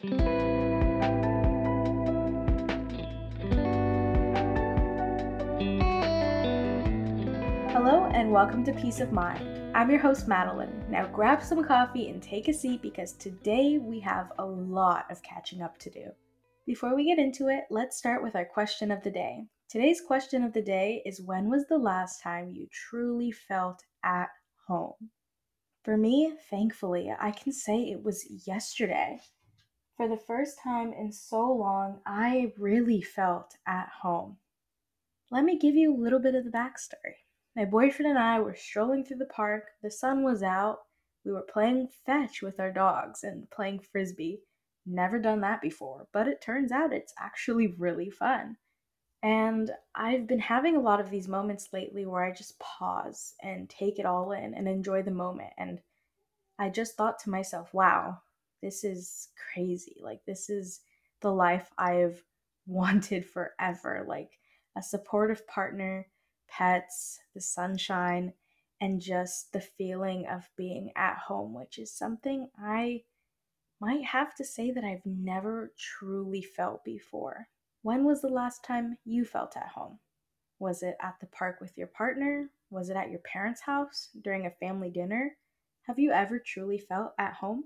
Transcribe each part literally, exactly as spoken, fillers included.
Hello and welcome to Peace of Mind. I'm your host, Madeline. Now grab some coffee and take a seat because today we have a lot of catching up to do. Before we get into it, let's start with our question of the day. Today's question of the day is, when was the last time you truly felt at home? For me, thankfully, I can say it was yesterday. For the first time in so long, I really felt at home. Let me give you a little bit of the backstory. My boyfriend and I were strolling through the park, the sun was out, we were playing fetch with our dogs and playing frisbee. Never done that before, but it turns out it's actually really fun. And I've been having a lot of these moments lately where I just pause and take it all in and enjoy the moment. And I just thought to myself, wow, this is crazy. Like, this is the life I've wanted forever. Like, a supportive partner, pets, the sunshine, and just the feeling of being at home, which is something I might have to say that I've never truly felt before. When was the last time you felt at home? Was it at the park with your partner? Was it at your parents' house during a family dinner? Have you ever truly felt at home?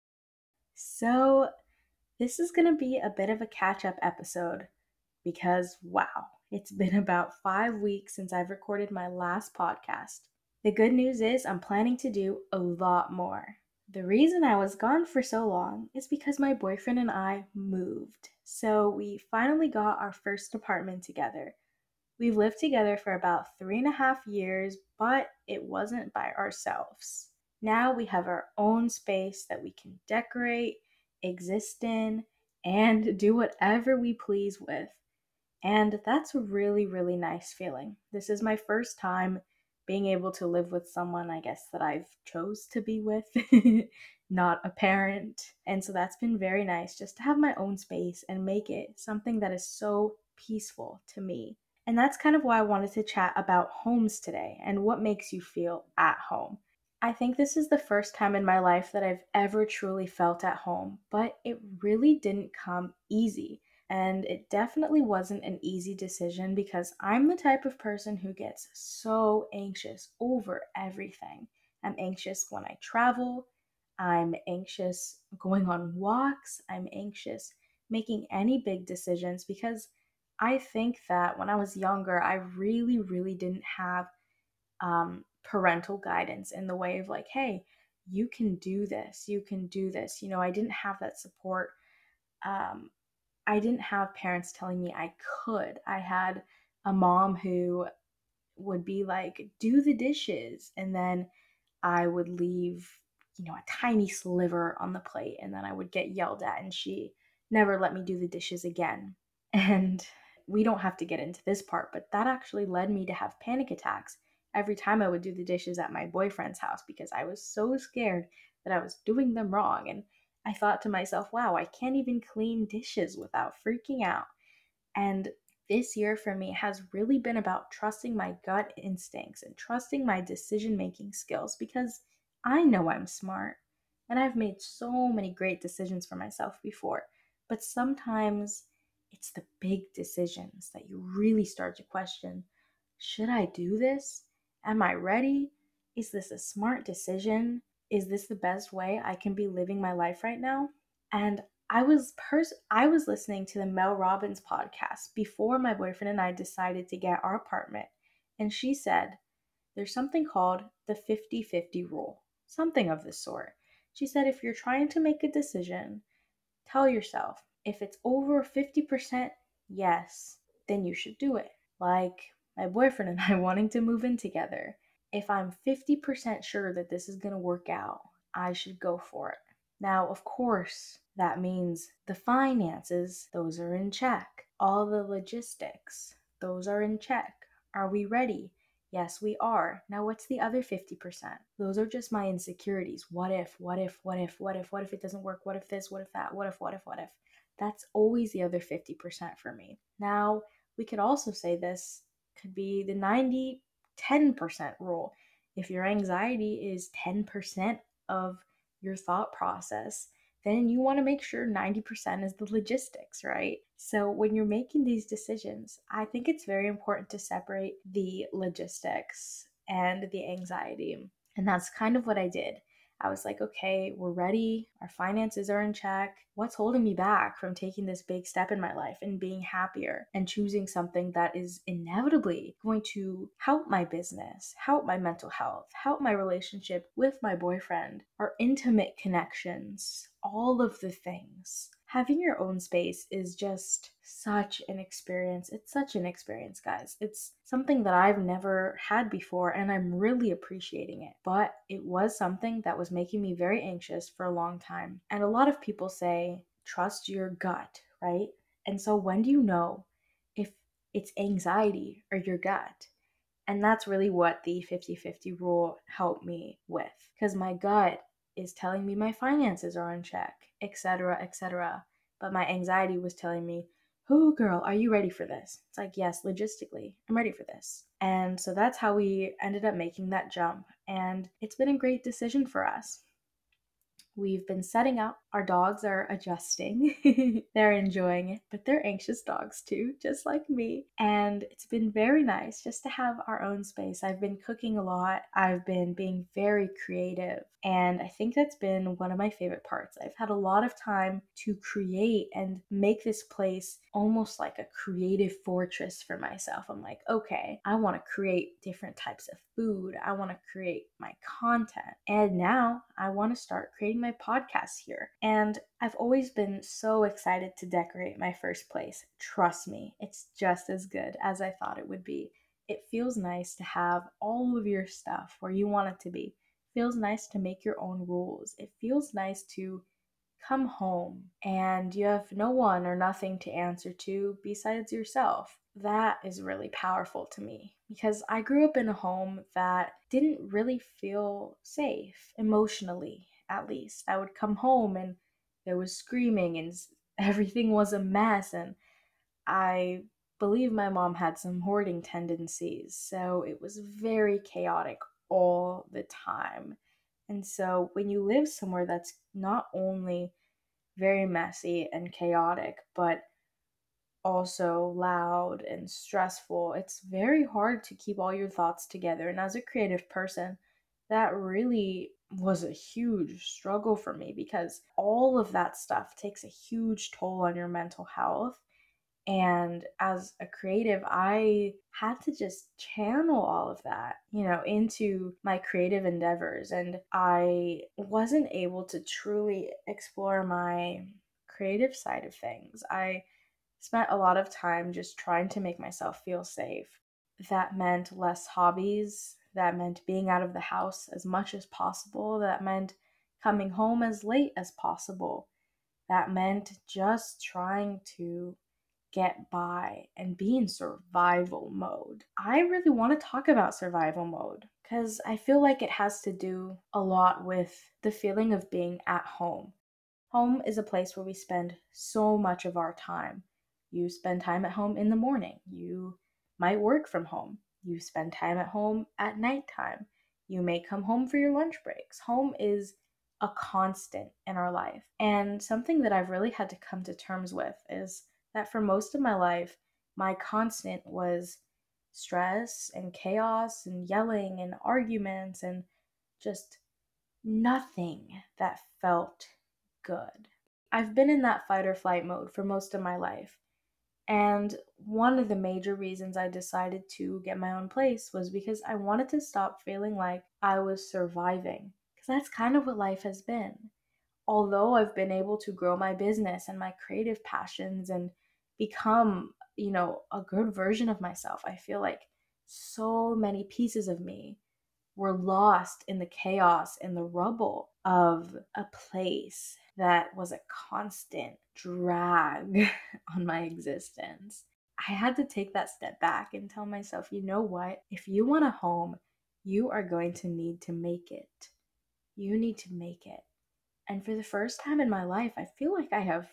So, this is going to be a bit of a catch up episode because, wow, it's been about five weeks since I've recorded my last podcast. The good news is I'm planning to do a lot more. The reason I was gone for so long is because my boyfriend and I moved. So, we finally got our first apartment together. We've lived together for about three and a half years, but it wasn't by ourselves. Now we have our own space that we can decorate, exist in, and do whatever we please with. And that's a really, really nice feeling. This is my first time being able to live with someone, I guess, that I've chose to be with, not a parent. And so that's been very nice just to have my own space and make it something that is so peaceful to me. And that's kind of why I wanted to chat about homes today and what makes you feel at home. I think this is the first time in my life that I've ever truly felt at home, but it really didn't come easy. And it definitely wasn't an easy decision because I'm the type of person who gets so anxious over everything. I'm anxious when I travel, I'm anxious going on walks, I'm anxious making any big decisions because I think that when I was younger, I really, really didn't have um, parental guidance in the way of like, hey, you can do this, you can do this. You know, I didn't have that support. Um, I didn't have parents telling me I could. I had a mom who would be like, do the dishes. And then I would leave, you know, a tiny sliver on the plate. And then I would get yelled at, and she never let me do the dishes again. And we don't have to get into this part, but that actually led me to have panic attacks every time I would do the dishes at my boyfriend's house because I was so scared that I was doing them wrong. And I thought to myself, wow, I can't even clean dishes without freaking out. And this year for me has really been about trusting my gut instincts and trusting my decision making skills because I know I'm smart and I've made so many great decisions for myself before. But sometimes it's the big decisions that you really start to question, should I do this? Am I ready? Is this a smart decision? Is this the best way I can be living my life right now? And I was pers- I was listening to the Mel Robbins podcast before my boyfriend and I decided to get our apartment. And she said, there's something called the fifty-fifty rule, something of the sort. She said, if you're trying to make a decision, tell yourself, if it's over fifty percent yes, then you should do it. Like my boyfriend and I wanting to move in together. If I'm fifty percent sure that this is going to work out, I should go for it. Now, of course, that means the finances, those are in check. All the logistics, those are in check. Are we ready? Yes, we are. Now, what's the other fifty percent? Those are just my insecurities. What if, what if, what if, what if, what if it doesn't work? What if this, what if that, what if, what if, what if? That's always the other fifty percent for me. Now, we could also say this could be the ninety ten percent rule. If your anxiety is ten percent of your thought process, then you want to make sure ninety percent is the logistics, right? So when you're making these decisions, I think it's very important to separate the logistics and the anxiety. And that's kind of what I did. I was like, okay, we're ready. Our finances are in check. What's holding me back from taking this big step in my life and being happier and choosing something that is inevitably going to help my business, help my mental health, help my relationship with my boyfriend, our intimate connections, all of the things. Having your own space is just such an experience. It's such an experience, guys. It's something that I've never had before, and I'm really appreciating it. But it was something that was making me very anxious for a long time. And a lot of people say, trust your gut, right? And so when do you know if it's anxiety or your gut? And that's really what the fifty-fifty rule helped me with, because my gut is telling me my finances are in check, et cetera, et cetera. But my anxiety was telling me, oh, girl, are you ready for this? It's like, yes, logistically, I'm ready for this. And so that's how we ended up making that jump. And it's been a great decision for us. We've been setting up. Our dogs are adjusting. They're enjoying it, but they're anxious dogs too, just like me. And it's been very nice just to have our own space. I've been cooking a lot. I've been being very creative. And I think that's been one of my favorite parts. I've had a lot of time to create and make this place almost like a creative fortress for myself. I'm like, okay, I want to create different types of food. I want to create my content. And now I want to start creating my podcast here. And I've always been so excited to decorate my first place. Trust me, it's just as good as I thought it would be. It feels nice to have all of your stuff where you want it to be. It feels nice to make your own rules. It feels nice to come home and you have no one or nothing to answer to besides yourself. That is really powerful to me because I grew up in a home that didn't really feel safe emotionally, at least. I would come home and there was screaming and everything was a mess, and I believe my mom had some hoarding tendencies, so it was very chaotic all the time. And so when you live somewhere that's not only very messy and chaotic, but also loud and stressful, it's very hard to keep all your thoughts together. And as a creative person, that really was a huge struggle for me because all of that stuff takes a huge toll on your mental health. And as a creative, I had to just channel all of that, you know, into my creative endeavors. And I wasn't able to truly explore my creative side of things. I spent a lot of time just trying to make myself feel safe. That meant less hobbies. That meant being out of the house as much as possible. That meant coming home as late as possible. That meant just trying to get by and be in survival mode. I really want to talk about survival mode because I feel like it has to do a lot with the feeling of being at home. Home is a place where we spend so much of our time. You spend time at home in the morning. You might work from home. You spend time at home at nighttime. You may come home for your lunch breaks. Home is a constant in our life. And something that I've really had to come to terms with is that for most of my life, my constant was stress and chaos and yelling and arguments and just nothing that felt good. I've been in that fight or flight mode for most of my life. And one of the major reasons I decided to get my own place was because I wanted to stop feeling like I was surviving. Because that's kind of what life has been. Although I've been able to grow my business and my creative passions and become, you know, a good version of myself, I feel like so many pieces of me were lost in the chaos and the rubble of a place that was a constant drag on my existence. I had to take that step back and tell myself, you know what? If you want a home, you are going to need to make it. You need to make it. And for the first time in my life, I feel like I have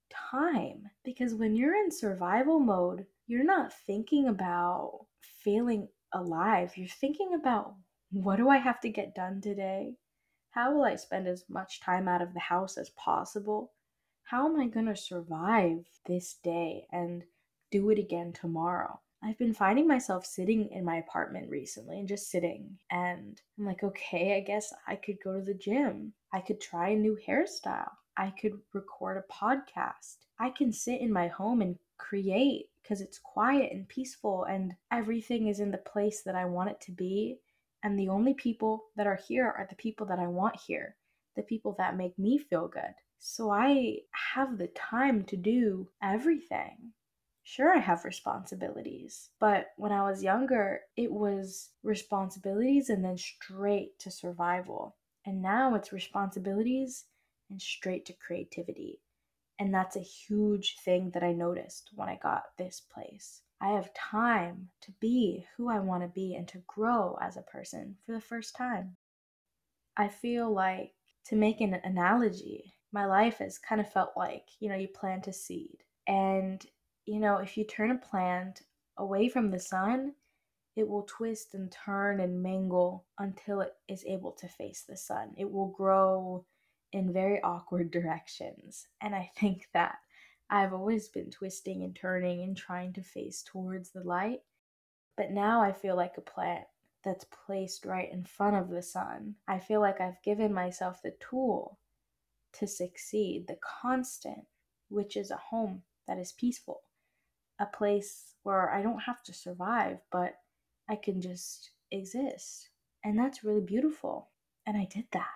time because when you're in survival mode, you're not thinking about feeling alive. You're thinking about what do I have to get done today? How will I spend as much time out of the house as possible? How am I going to survive this day and do it again tomorrow? I've been finding myself sitting in my apartment recently and just sitting, and I'm like, okay, I guess I could go to the gym. I could try a new hairstyle. I could record a podcast. I can sit in my home and create because it's quiet and peaceful and everything is in the place that I want it to be. And the only people that are here are the people that I want here, the people that make me feel good. So I have the time to do everything. Sure, I have responsibilities, but when I was younger, it was responsibilities and then straight to survival. And now it's responsibilities and straight to creativity. And that's a huge thing that I noticed when I got this place. I have time to be who I want to be and to grow as a person for the first time. I feel like, to make an analogy, my life has kind of felt like, you know, you plant a seed. And, you know, if you turn a plant away from the sun, it will twist and turn and mangle until it is able to face the sun. It will grow in very awkward directions. And I think that I've always been twisting and turning and trying to face towards the light. But now I feel like a plant that's placed right in front of the sun. I feel like I've given myself the tool to succeed, the constant, which is a home that is peaceful, a place where I don't have to survive, but I can just exist. And that's really beautiful. And I did that.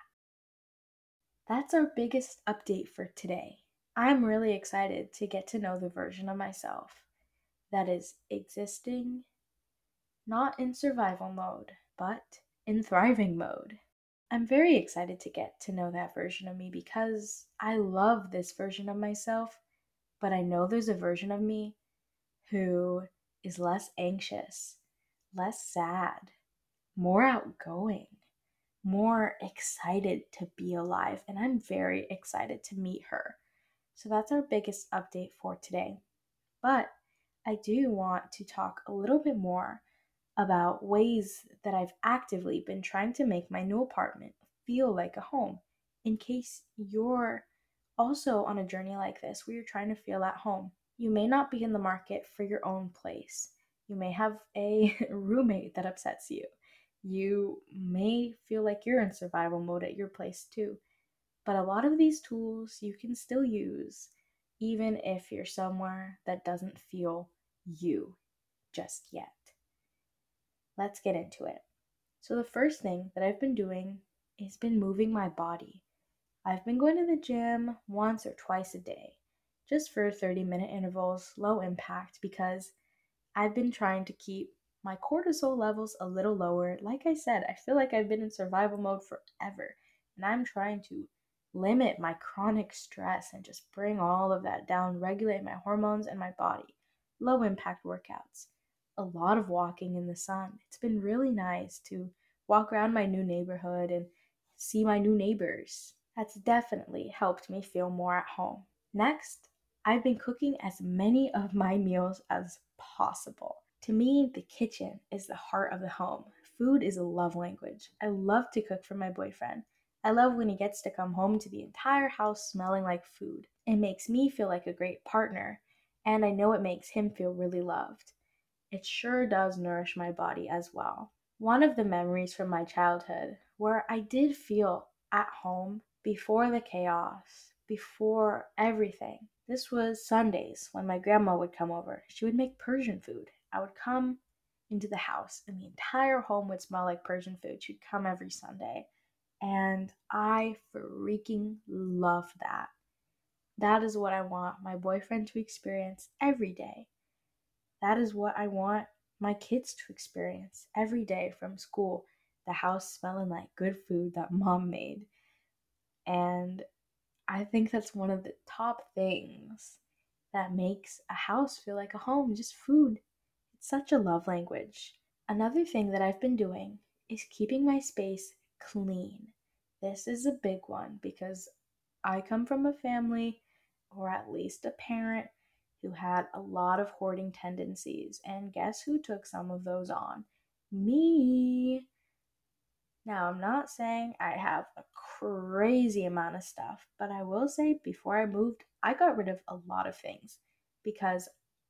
That's our biggest update for today. I'm really excited to get to know the version of myself that is existing, not in survival mode, but in thriving mode. I'm very excited to get to know that version of me because I love this version of myself, but I know there's a version of me who is less anxious, less sad, more outgoing, more excited to be alive. And I'm very excited to meet her. So that's our biggest update for today. But I do want to talk a little bit more about ways that I've actively been trying to make my new apartment feel like a home, in case you're also on a journey like this where you're trying to feel at home. You may not be in the market for your own place. You may have a roommate that upsets you. You may feel like you're in survival mode at your place too. But a lot of these tools you can still use, even if you're somewhere that doesn't feel you just yet. Let's get into it. So, the first thing that I've been doing is been moving my body. I've been going to the gym once or twice a day, just for thirty minute intervals, low impact, because I've been trying to keep my cortisol levels a little lower. Like I said, I feel like I've been in survival mode forever, and I'm trying to limit my chronic stress and just bring all of that down, regulate my hormones and my body. Low impact workouts, a lot of walking in the sun. It's been really nice to walk around my new neighborhood and see my new neighbors. That's definitely helped me feel more at home. Next, I've been cooking as many of my meals as possible. To me, the kitchen is the heart of the home. Food is a love language. I love to cook for my boyfriend. I love when he gets to come home to the entire house smelling like food. It makes me feel like a great partner, and I know it makes him feel really loved. It sure does nourish my body as well. One of the memories from my childhood where I did feel at home before the chaos, before everything. This was Sundays when my grandma would come over. She would make Persian food. I would come into the house and the entire home would smell like Persian food. She'd come every Sunday. And I freaking love that. That is what I want my boyfriend to experience every day. That is what I want my kids to experience every day from school. The house smelling like good food that mom made. And I think that's one of the top things that makes a house feel like a home, just food. It's such a love language. Another thing that I've been doing is keeping my space clean. This is a big one because I come from a family, or at least a parent, who had a lot of hoarding tendencies. And guess who took some of those on? Me. Now, I'm not saying I have a crazy amount of stuff, but I will say before I moved, I got rid of a lot of things because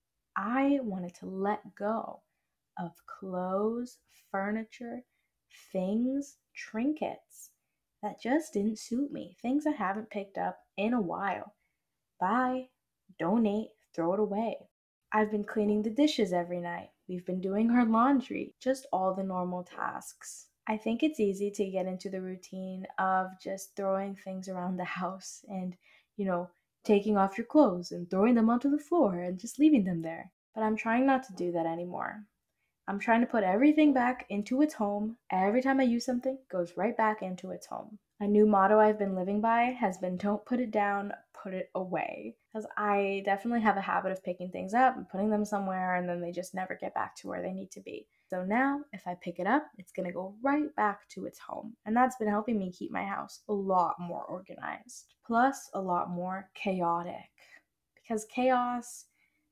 I wanted to let go of clothes, furniture, things, trinkets that just didn't suit me, things I haven't picked up in a while. Buy, donate, throw it away. I've been cleaning the dishes every night. We've been doing her laundry, just all the normal tasks. I think it's easy to get into the routine of just throwing things around the house and, you know, taking off your clothes and throwing them onto the floor and just leaving them there. But I'm trying not to do that anymore. I'm trying to put everything back into its home. Every time I use something, it goes right back into its home. A new motto I've been living by has been don't put it down, put it away. Because I definitely have a habit of picking things up and putting them somewhere and then they just never get back to where they need to be. So now, if I pick it up, it's going to go right back to its home. And that's been helping me keep my house a lot more organized, plus a lot more chaotic. Because chaos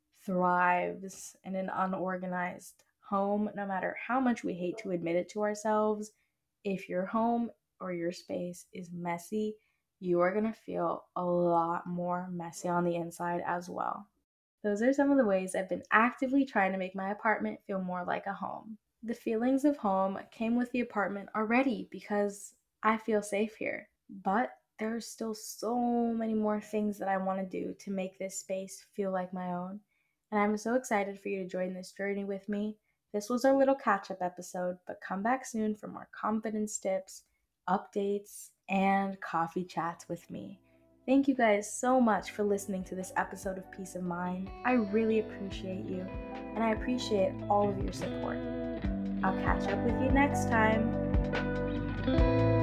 thrives in an unorganized home, no matter how much we hate to admit it to ourselves. If your home or your space is messy, you are going to feel a lot more messy on the inside as well. Those are some of the ways I've been actively trying to make my apartment feel more like a home. The feelings of home came with the apartment already because I feel safe here. But there are still so many more things that I want to do to make this space feel like my own. And I'm so excited for you to join this journey with me. This was our little catch up episode, but come back soon for more confidence tips, updates, and coffee chats with me. Thank you guys so much for listening to this episode of Peace of Mind. I really appreciate you, and I appreciate all of your support. I'll catch up with you next time.